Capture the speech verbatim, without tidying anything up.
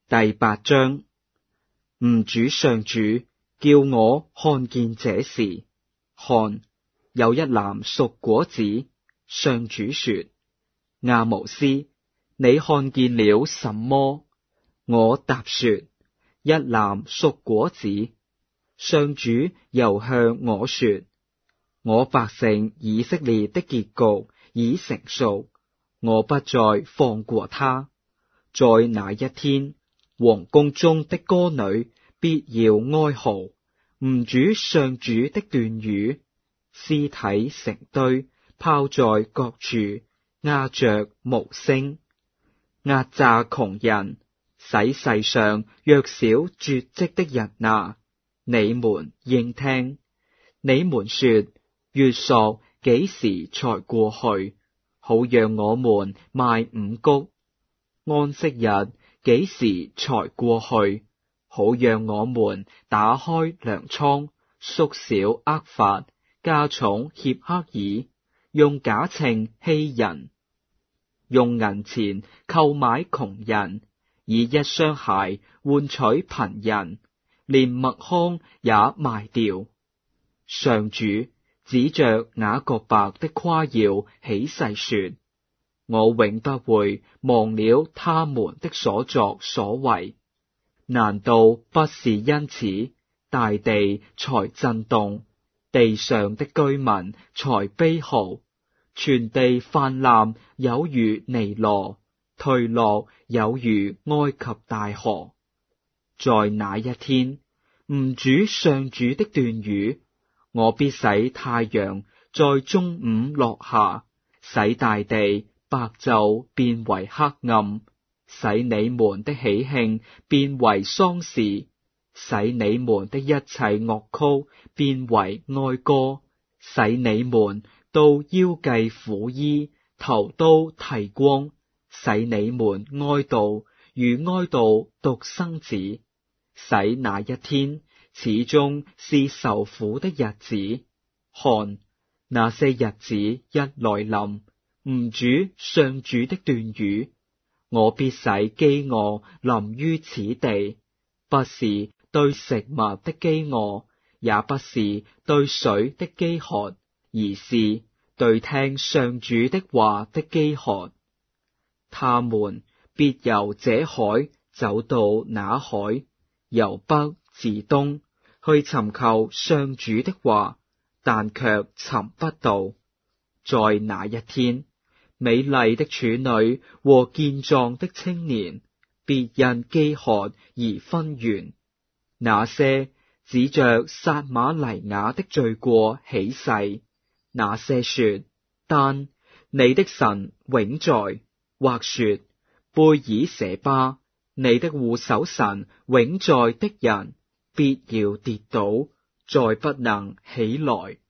第八章。吾主上主叫我看見這事，看，有一籃熟果子。上主說：亞毛斯，你看見了什麼？我答說：一籃熟果子。上主又向我說：我百姓以色列的結局已成熟，我不再放過他。在那一天，王宮中的歌女必要哀號，吾主上主的斷語，屍體成堆，拋在各處，鴉雀無聲，壓榨窮人，使世上弱小絕迹的人啊，你們應聽。你們說，月朔幾時才過去，好讓我們賣五穀？安息日幾時才過去，好讓我們打開糧倉，縮小厄法，加重協刻耳，用假秤欺人，用銀錢購買窮人，以一雙鞋換取貧人，連麥糠也賣掉。上主指着雅各伯的誇耀起誓說：我永不會忘了他們的所作所為。難道不是因此，大地才震動，地上的居民才悲號，全地泛濫有如尼羅，退落有如埃及大河？在那一天，吾主上主的斷語，我必使太陽在中午落下，使大地白晝變為黑暗，使你們的喜慶變為喪事，使你們的一切樂曲變為哀歌，使你們都腰系苦衣，頭都剃光，使你們哀悼如哀悼獨生子，使那一天始終是愁苦的日子。看，那些日子一來臨，吾主上主的斷語，我必使饑餓臨於此地，不是對食物的饑餓，也不是對水的饑渴，而是對聽上主的話的饑渴。他們必由這海走到那海，由北至東，去尋求上主的話，但卻尋不到。在那一天，美麗的處女和健壯的青年必因饑渴而分園。那些指着撒瑪黎雅的罪過起誓，那些說但你的神永在，或說貝爾舍巴你的護守神永在的人，必要跌倒，再不能起來。